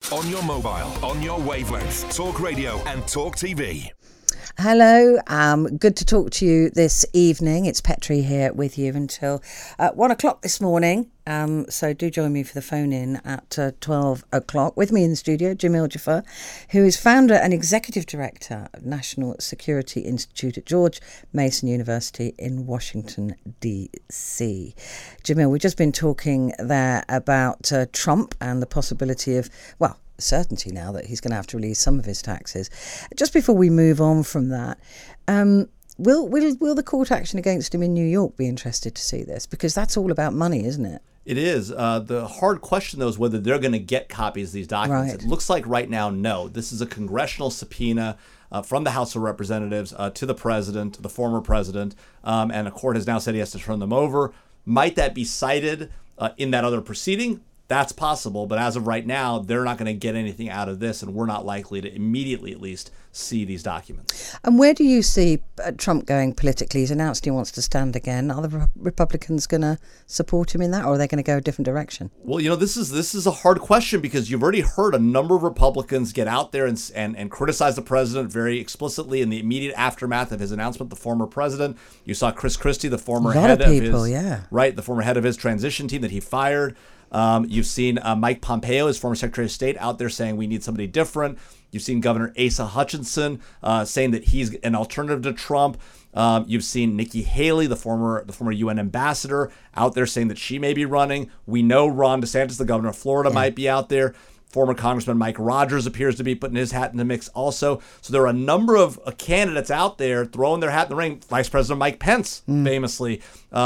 On your mobile, on your wavelength, Talk Radio and Talk TV. Hello, good to talk to you this evening. It's Petri here with you until 1 o'clock this morning. So do join me for the phone in at 12 o'clock. With me in the studio, Jamil Jaffer, who is founder and executive director of National Security Institute at George Mason University in Washington, D.C. Jamil, we've just been talking there about Trump and the possibility of, well, certainty now that he's going to have to release some of his taxes. Just before we move on from that, will the court action against him in New York be interested to see this? Because that's all about money, isn't it? It is. The hard question, though, is whether they're going to get copies of these documents. Right. It looks like right now, no. This is a congressional subpoena from the House of Representatives to the president, the former president, and a court has now said he has to turn them over. Might that be cited in that other proceeding? That's possible, but as of right now, they're not going to get anything out of this, and we're not likely to immediately, at least, see these documents. And where do you see Trump going politically? He's announced he wants to stand again. Are the Republicans going to support him in that, or are they going to go a different direction? Well, you know, this is a hard question because you've already heard a number of Republicans get out there and criticize the president very explicitly in the immediate aftermath of his announcement, the former president. You saw Chris Christie, the former head of the former head of his transition team that he fired. You've seen Mike Pompeo, his former Secretary of State, out there saying we need somebody different. You've seen Governor Asa Hutchinson saying that he's an alternative to Trump. You've seen Nikki Haley, the former UN ambassador, out there saying that she may be running. We know Ron DeSantis, the governor of Florida, might be out there. Former Congressman Mike Rogers appears to be putting his hat in the mix also. So there are a number of candidates out there throwing their hat in the ring. Vice President Mike Pence, famously,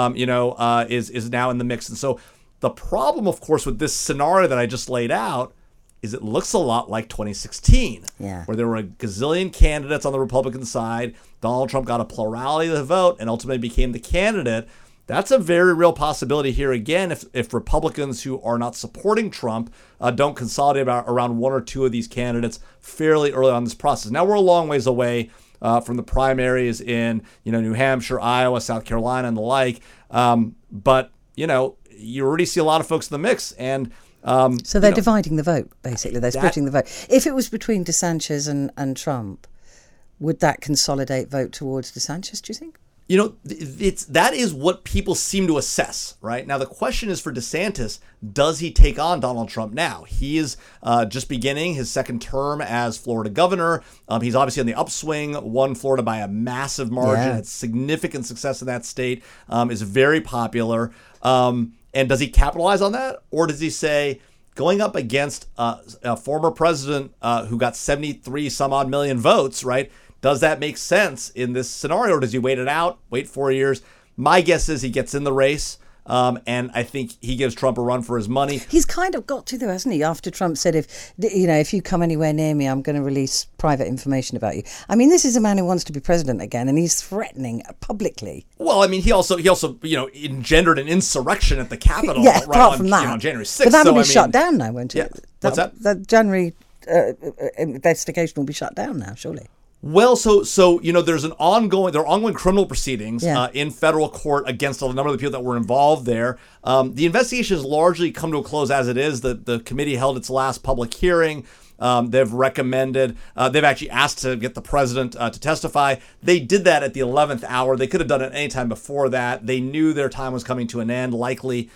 is now in the mix. And so the problem, of course, with this scenario that I just laid out is it looks a lot like 2016, where there were a gazillion candidates on the Republican side. Donald Trump got a plurality of the vote and ultimately became the candidate. That's a very real possibility here again if Republicans who are not supporting Trump don't consolidate around one or two of these candidates fairly early on in this process. Now we're a long ways away from the primaries in New Hampshire, Iowa, South Carolina, and the like. But you already see a lot of folks in the mix, and so they're dividing the vote. Basically, they're splitting the vote. If it was between DeSantis and Trump, would that consolidate vote towards DeSantis? Do you think? That is what people seem to assess right now. The question is for DeSantis: does he take on Donald Trump now? He is just beginning his second term as Florida governor. He's obviously on the upswing. Won Florida by a massive margin. Had significant success in that state. Is very popular. And does he capitalize on that? Or does he say, going up against a former president who got 73 some odd million votes, right? Does that make sense in this scenario? Or does he wait it out, wait 4 years? My guess is he gets in the race. And I think he gives Trump a run for his money. He's kind of got to, though, hasn't he? After Trump said, if you come anywhere near me, I'm going to release private information about you. I mean, this is a man who wants to be president again, and he's threatening publicly. Well, I mean, he also engendered an insurrection at the Capitol. Apart from that, on January 6th. But that'll be shut down now, won't it? Yeah. What's that? The January investigation will be shut down now, surely. Well, so there are ongoing criminal proceedings in federal court against a number of the people that were involved there. The investigation has largely come to a close as it is. The committee held its last public hearing. They've recommended, they've actually asked to get the president to testify. They did that at the 11th hour. They could have done it any time before that. They knew their time was coming to an end, likely.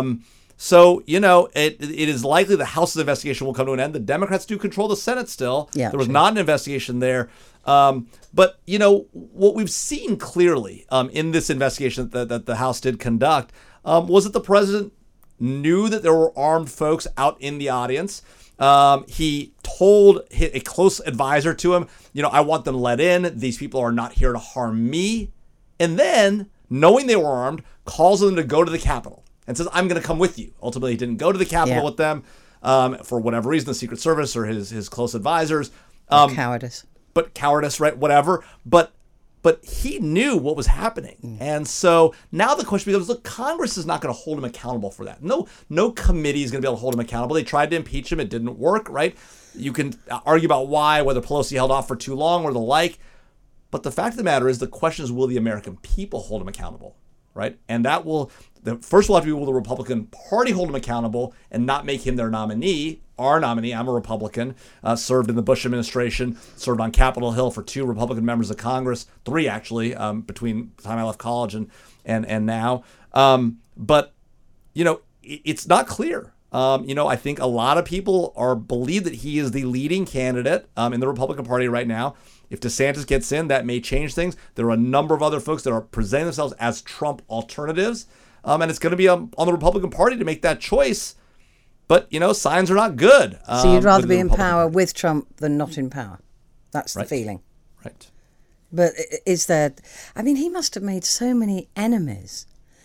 So, it is likely the House's investigation will come to an end. The Democrats do control the Senate still. Yeah, there was not an investigation there. But, what we've seen clearly in this investigation that the House did conduct was that the president knew that there were armed folks out in the audience. He told a close advisor to him, I want them let in. These people are not here to harm me. And then, knowing they were armed, calls them to go to the Capitol. And says, I'm going to come with you. Ultimately, he didn't go to the Capitol with them for whatever reason, the Secret Service or his close advisors. Cowardice. But cowardice, right? Whatever. But he knew what was happening. And so now the question becomes, look, Congress is not going to hold him accountable for that. No committee is going to be able to hold him accountable. They tried to impeach him. It didn't work, right? You can argue about why, whether Pelosi held off for too long or the like. But the fact of the matter is the question is, will the American people hold him accountable? right? And that will, first of all, have to be will the Republican Party hold him accountable and not make him their nominee. Our nominee, I'm a Republican, served in the Bush administration, served on Capitol Hill for 2 Republican members of Congress, 3 actually, between the time I left college and now. But, it's not clear. I think a lot of people believe that he is the leading candidate in the Republican Party right now. If DeSantis gets in, that may change things. There are a number of other folks that are presenting themselves as Trump alternatives. And it's going to be on the Republican Party to make that choice. But, signs are not good. So you'd rather be in power with Trump than not in power. That's the feeling. Right. But is there... I mean, he must have made so many enemies,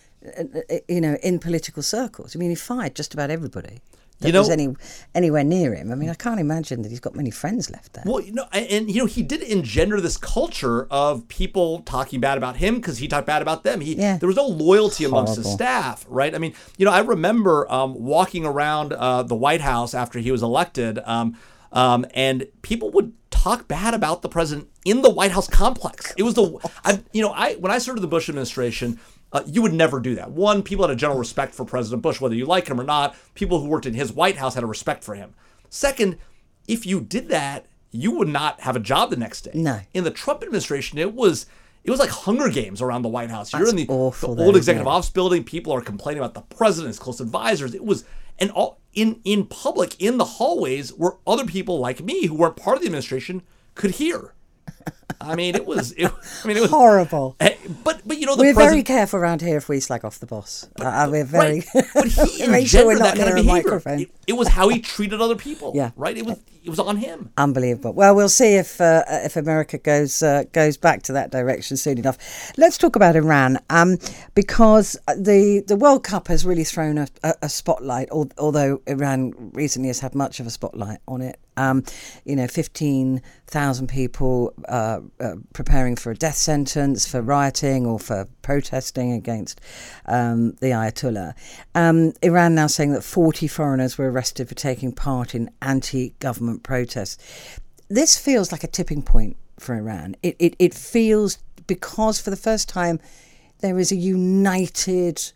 in political circles. I mean, he fired just about everybody that was anywhere near him. I mean, I can't imagine that he's got many friends left there. Well, he did engender this culture of people talking bad about him because he talked bad about them. There was no loyalty amongst his staff, right? I mean, I remember walking around the White House after he was elected, and people would talk bad about the president in the White House complex. It was when I started the Bush administration, you would never do that. One, people had a general respect for President Bush, whether you like him or not. People who worked in his White House had a respect for him. Second, if you did that, you would not have a job the next day. No. In the Trump administration, it was like Hunger Games around the White House. You're in the old executive office building. People are complaining about the president, his close advisors. It was, and all in public, in the hallways, where other people like me who weren't part of the administration could hear. I mean, it was horrible. But we're very careful around here if we slag off the boss. We're very. Right. But he make sure we're not that kind of near a behavior. microphone. It was how he treated other people. Yeah. Right. It was on him. Unbelievable. Well, we'll see if America goes back to that direction soon enough. Let's talk about Iran, because the World Cup has really thrown a spotlight, although Iran recently has had much of a spotlight on it. 15,000 people preparing for a death sentence for rioting or for protesting against the Ayatollah. Iran now saying that 40 foreigners were arrested for taking part in anti-government protests. This feels like a tipping point for Iran. It feels, because for the first time there is a united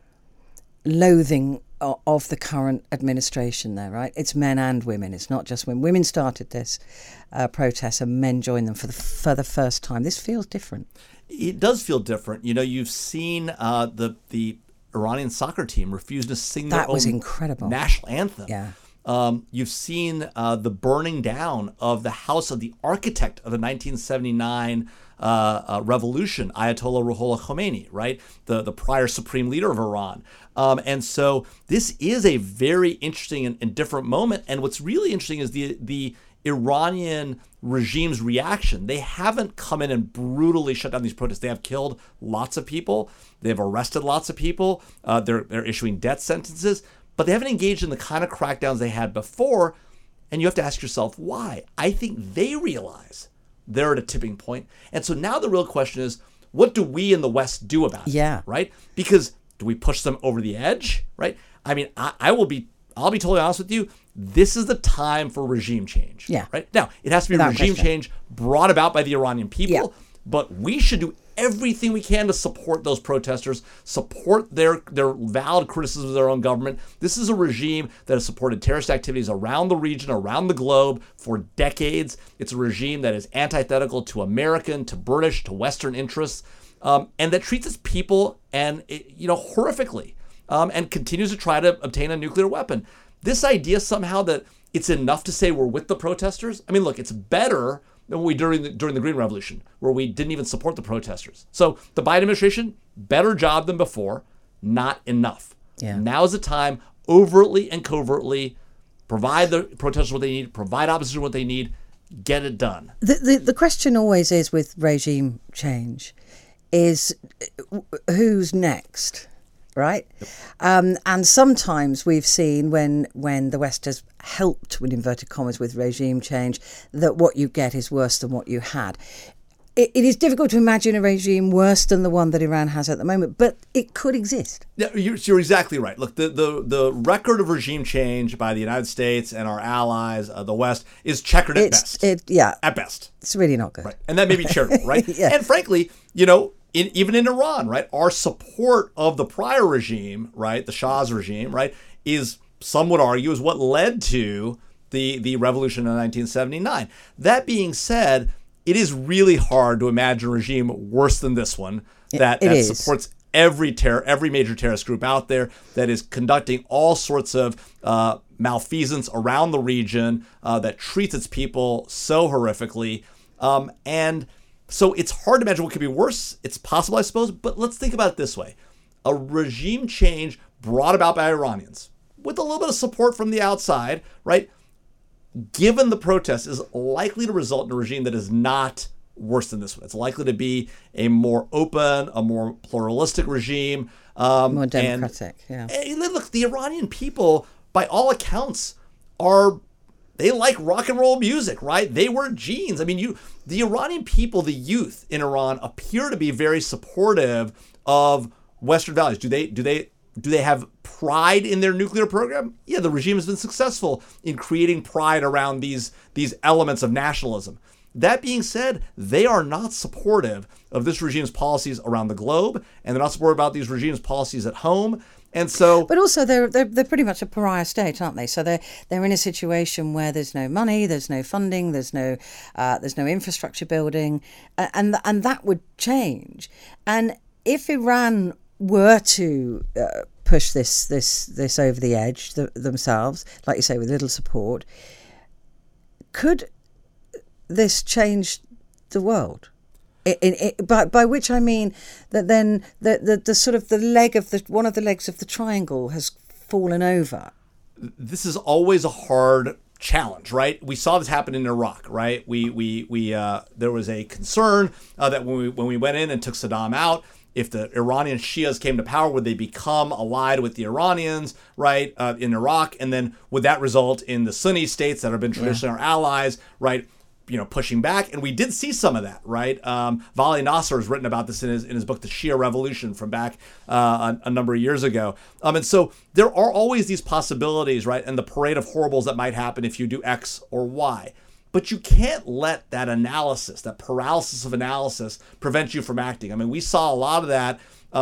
loathing of the current administration there, right? It's men and women. It's not just when women started this protest and men joined them for the first time. This feels different. It does feel different. You've seen the Iranian soccer team refuse to sing their own incredible national anthem. Yeah. You've seen the burning down of the house of the architect of the 1979 revolution, Ayatollah Ruhollah Khomeini, right? The prior supreme leader of Iran. And so this is a very interesting and different moment. And what's really interesting is the Iranian regime's reaction. They haven't come in and brutally shut down these protests. They have killed lots of people. They've arrested lots of people. They're issuing death sentences. But they haven't engaged in the kind of crackdowns they had before. And you have to ask yourself, why? I think they realize they're at a tipping point. And so now the real question is, what do we in the West do about it? Yeah. Right? Because do we push them over the edge? Right? I mean, I'll be totally honest with you. This is the time for regime change. Yeah. Right? Now, it has to be regime change brought about by the Iranian people. Yeah. But we should do everything we can to support those protesters, support their valid criticism of their own government. This is a regime that has supported terrorist activities around the region, around the globe for decades. It's a regime that is antithetical to American, to British, to Western interests, and that treats its people horrifically, and continues to try to obtain a nuclear weapon. This idea somehow that it's enough to say we're with the protesters. I mean, look, it's better than what we during the Green Revolution, where we didn't even support the protesters. So the Biden administration, better job than before, not enough. Yeah. Now is the time, overtly and covertly, provide the protesters what they need, provide opposition what they need, get it done. The question always is with regime change is who's next? Right? And sometimes we've seen when the West has helped, with inverted commas, with regime change, that what you get is worse than what you had. It is difficult to imagine a regime worse than the one that Iran has at the moment, but it could exist. Yeah, you're exactly right. Look, the record of regime change by the United States and our allies, the West, is checkered at best. At best. At best. It's really not good. Right. And that may be charitable, right? Yeah. And frankly, even in Iran, right, our support of the prior regime, right, the Shah's regime, right, is, some would argue, is what led to the revolution in 1979. That being said, it is really hard to imagine a regime worse than this one that supports every major terrorist group out there, that is conducting all sorts of malfeasance around the region, that treats its people so horrifically, and so it's hard to imagine what could be worse. It's possible, I suppose, but let's think about it this way. A regime change brought about by Iranians with a little bit of support from the outside, right, given the protests, is likely to result in a regime that is not worse than this one. It's likely to be a more open, a more pluralistic regime. More democratic, and look, the Iranian people, by all accounts, they like rock and roll music, right? They wear jeans. I mean, the Iranian people, the youth in Iran, appear to be very supportive of Western values. Do they have pride in their nuclear program? Yeah, the regime has been successful in creating pride around these elements of nationalism. That being said, they are not supportive of this regime's policies around the globe, and they're not supportive about these regime's policies at home. And so, but also they're pretty much a pariah state, aren't they? So they're in a situation where there's no money, there's no funding, there's no infrastructure building, and that would change. And if Iran were to push this over the edge themselves, like you say, with little support, could this change the world? By which I mean that then the sort of the leg of one of the legs of the triangle has fallen over. This is always a hard challenge, right? We saw this happen in Iraq, right? We there was a concern that when we went in and took Saddam out, if the Iranian Shias came to power, would they become allied with the Iranians, right, in Iraq, and then would that result in the Sunni states that have been traditionally our allies, right, pushing back? And we did see some of that, right? Vali Nasser has written about this in his book, The Shia Revolution, from back a number of years ago. And so there are always these possibilities, right? And the parade of horribles that might happen if you do X or Y. But you can't let that analysis, that paralysis of analysis, prevent you from acting. I mean, we saw a lot of that.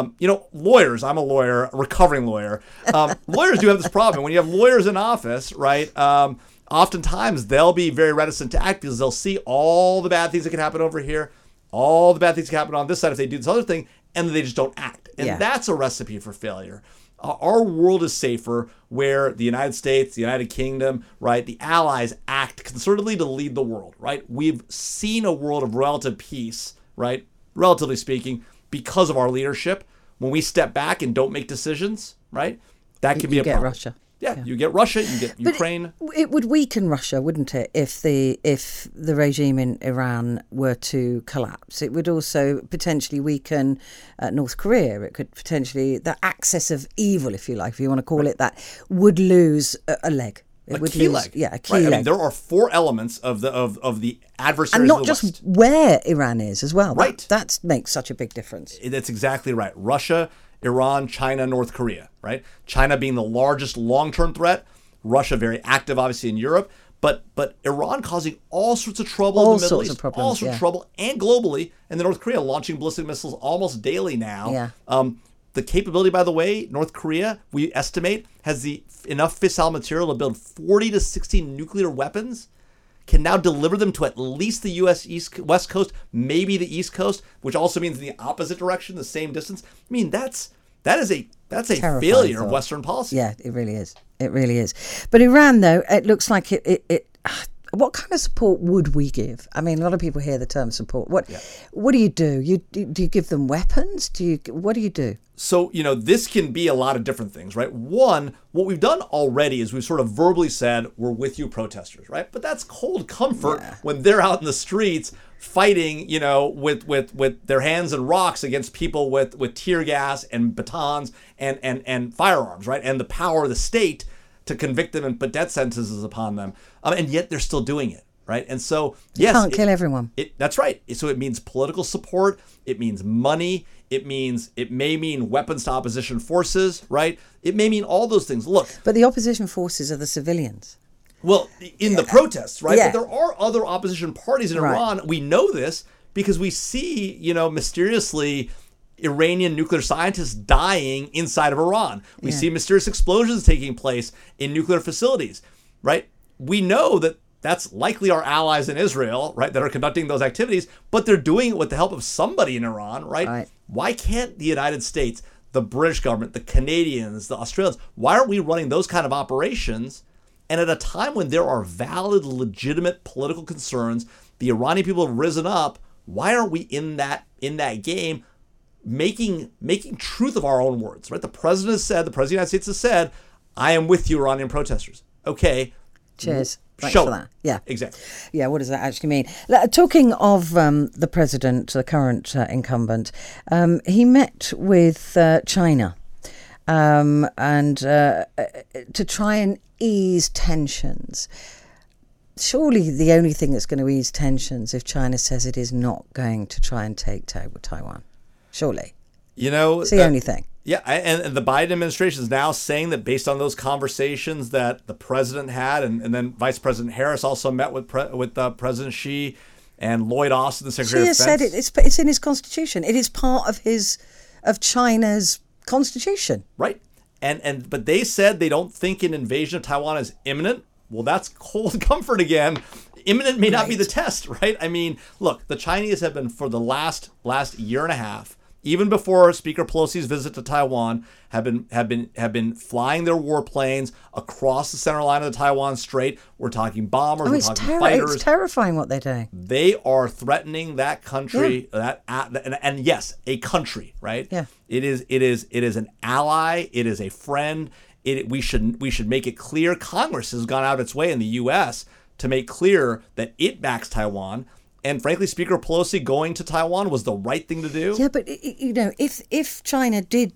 Lawyers, I'm a lawyer, a recovering lawyer. Lawyers do have this problem. When you have lawyers in office, right, oftentimes they'll be very reticent to act because they'll see all the bad things that can happen over here, all the bad things that can happen on this side if they do this other thing, and they just don't act. And that's a recipe for failure. Our world is safer where the United States, the United Kingdom, right, the allies act concertedly to lead the world, right? We've seen a world of relative peace, right, relatively speaking, because of our leadership. When we step back and don't make decisions, right, that can be a problem. Russia. Yeah, you get Russia, you get Ukraine. It would weaken Russia, wouldn't it, if the regime in Iran were to collapse? It would also potentially weaken North Korea. It could potentially, the axis of evil, if you like, if you want to call it that, would lose a leg. A key leg. Yeah, a key leg. I mean, there are four elements of the adversaries, and not of the just West. Where Iran is as well. Right. That makes such a big difference. That's exactly right. Russia, Iran, China, North Korea, right? China being the largest long-term threat, Russia very active, obviously, in Europe, but Iran causing all sorts of trouble in the Middle East, all sorts of trouble, and globally, and then North Korea launching ballistic missiles almost daily now. Yeah. The capability, by the way, North Korea, we estimate, has enough fissile material to build 40 to 60 nuclear weapons, can now deliver them to at least the U.S. West Coast, maybe the East Coast, which also means in the opposite direction, the same distance. I mean, that's a failure of Western policy. Yeah, it really is. It really is. But Iran, though, it looks like it what kind of support would we give? I mean, a lot of people hear the term support. What do you do? Do you give them weapons? What do you do? So, this can be a lot of different things, right? One, what we've done already is we've sort of verbally said, we're with you protesters, right? But that's cold comfort when they're out in the streets fighting, with their hands and rocks against people with tear gas and batons and firearms, right? And the power of the state to convict them and put death sentences upon them. And yet they're still doing it, right? And so, yes. You can't kill everyone. That's right. So it means political support. It means money. It may mean weapons to opposition forces, right? It may mean all those things. Look. But the opposition forces are the civilians. Well, in the protests, right? Yeah. But there are other opposition parties in Iran. We know this because we see, mysteriously Iranian nuclear scientists dying inside of Iran. We see mysterious explosions taking place in nuclear facilities, right? We know that that's likely our allies in Israel, right, that are conducting those activities, but they're doing it with the help of somebody in Iran, right? Why can't the United States, the British government, the Canadians, the Australians, why aren't we running those kind of operations? And at a time when there are valid, legitimate political concerns, the Iranian people have risen up. Why aren't we in that game, making truth of our own words, right? The president of the United States has said, I am with you, Iranian protesters. Okay. Cheers. Thanks Show for that. Yeah. Exactly. Yeah, what does that actually mean? Talking of the president, the current incumbent, he met with China and to try and ease tensions. Surely the only thing that's going to ease tensions if China says it is not going to try and take Taiwan. Surely. It's the only thing. Yeah, and the Biden administration is now saying that based on those conversations that the president had, and then Vice President Harris also met with President Xi and Lloyd Austin, the Secretary of Defense. Xi has said it's in his constitution. It is part of China's constitution. Right. But they said they don't think an invasion of Taiwan is imminent. Well, that's cold comfort again. Imminent may not be the test, right? I mean, look, the Chinese have been, for the last year and a half, even before Speaker Pelosi's visit to Taiwan, have been flying their warplanes across the center line of the Taiwan Strait. We're talking bombers, we're talking fighters. It's terrifying what they're doing. They are threatening that country, and yes, a country, right? Yeah. It is an ally. It is a friend. We should make it clear. Congress has gone out its way in the U.S. to make clear that it backs Taiwan. And frankly, Speaker Pelosi going to Taiwan was the right thing to do. Yeah, but if China did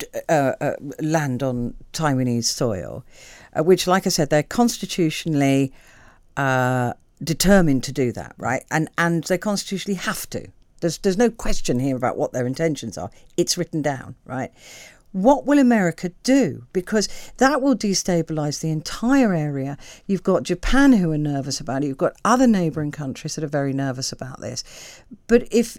land on Taiwanese soil, which, like I said, they're constitutionally determined to do that, right? And they constitutionally have to. There's no question here about what their intentions are. It's written down, right? What will America do? Because that will destabilise the entire area. You've got Japan who are nervous about it. You've got other neighbouring countries that are very nervous about this. But if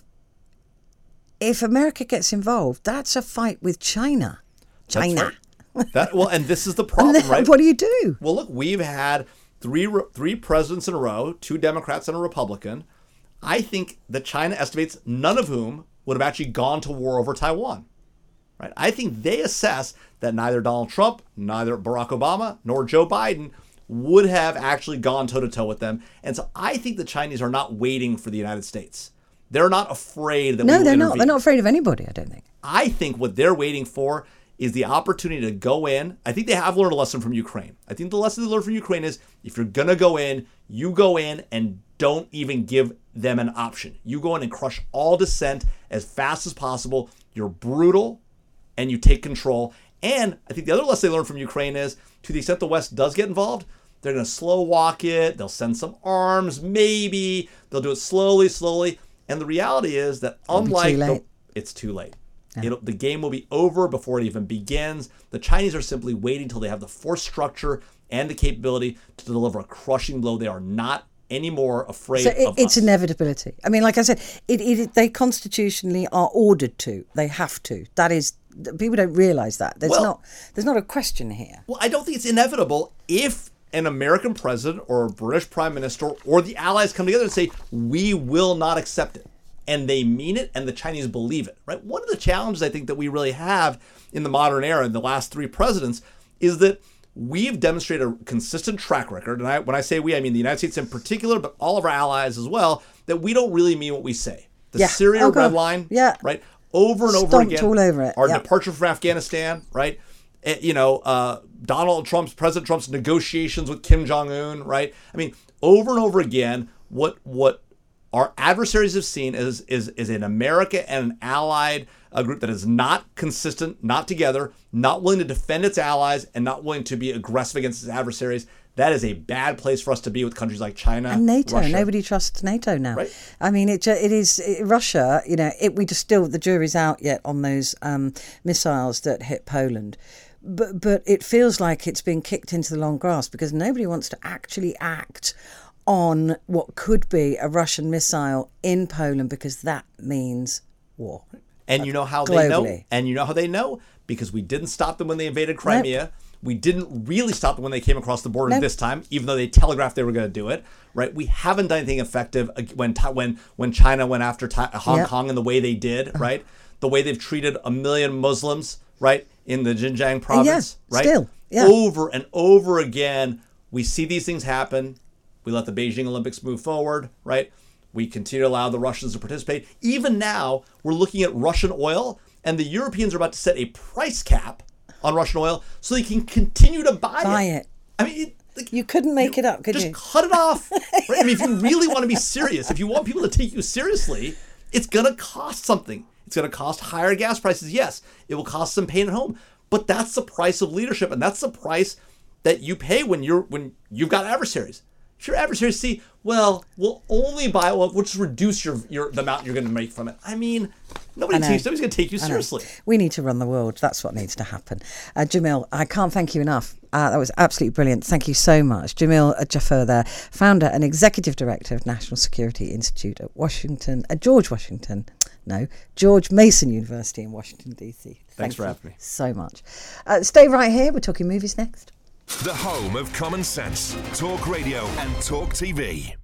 America gets involved, that's a fight with China. China. Right. And this is the problem, right? What do you do? Well, look, we've had three presidents in a row, 2 Democrats and a Republican. I think that China estimates none of whom would have actually gone to war over Taiwan. Right? I think they assess that neither Donald Trump, neither Barack Obama, nor Joe Biden would have actually gone toe-to-toe with them. And so I think the Chinese are not waiting for the United States. They're not afraid that we will intervene. No, they're not afraid of anybody, I don't think. I think what they're waiting for is the opportunity to go in. I think they have learned a lesson from Ukraine. I think the lesson they learned from Ukraine is if you're going to go in, you go in and don't even give them an option. You go in and crush all dissent as fast as possible. You're brutal. And you take control. And I think the other lesson they learned from Ukraine is, to the extent the West does get involved, they're going to slow walk it. They'll send some arms, maybe. They'll do it slowly. And the reality is that it's too late. Yeah. The game will be over before it even begins. The Chinese are simply waiting until they have the force structure and the capability to deliver a crushing blow. They are not anymore afraid of it's us. Inevitability. I mean, like I said, they constitutionally are ordered to. They have to. That is, people don't realise that. There's not a question here. Well, I don't think it's inevitable if an American president or a British prime minister or the allies come together and say, we will not accept it. And they mean it, and the Chinese believe it, right? One of the challenges I think that we really have in the modern era, in the last 3 presidents, is that we've demonstrated a consistent track record, and when I say we, I mean the United States in particular, but all of our allies as well, that we don't really mean what we say. The Syria red line, right? Over and over again. All over it. Our departure from Afghanistan, right? President Trump's negotiations with Kim Jong-un, right? I mean, over and over again, what our adversaries have seen is an America and an allied group that is not consistent, not together, not willing to defend its allies, and not willing to be aggressive against its adversaries. That is a bad place for us to be with countries like China and NATO. Russia. Nobody trusts NATO now. Right. I mean, Russia. The jury's out yet on those missiles that hit Poland. But it feels like it's been kicked into the long grass because nobody wants to actually act on what could be a Russian missile in Poland, because that means war. And you know how globally. they know? And you know how they know? Because we didn't stop them when they invaded Crimea. Nope. We didn't really stop them when they came across the border this time, even though they telegraphed they were going to do it. Right? We haven't done anything effective when China went after Hong Kong in the way they did. Right? The way they've treated 1 million Muslims. Right? In the Xinjiang province. Right? Still. Yeah. Over and over again, we see these things happen. We let the Beijing Olympics move forward. Right? We continue to allow the Russians to participate. Even now, we're looking at Russian oil, and the Europeans are about to set a price cap on Russian oil so they can continue to buy it. I mean, you couldn't make it up, could you? Just cut it off. Right? I mean, if you really want to be serious, if you want people to take you seriously, it's going to cost something. It's going to cost higher gas prices. Yes, it will cost some pain at home, but that's the price of leadership, and that's the price that you pay when you've got adversaries. If your adversaries see, well, we'll only buy oil, we'll just reduce the amount you're going to make from it. I mean, nobody's going to take you seriously. We need to run the world. That's what needs to happen. Jamil, I can't thank you enough. That was absolutely brilliant. Thank you so much. Jamil Jaffer there, founder and executive director of National Security Institute at George Mason University in Washington, D.C. Thanks for having me. So much. Stay right here. We're talking movies next. The home of common sense, Talk Radio and Talk TV.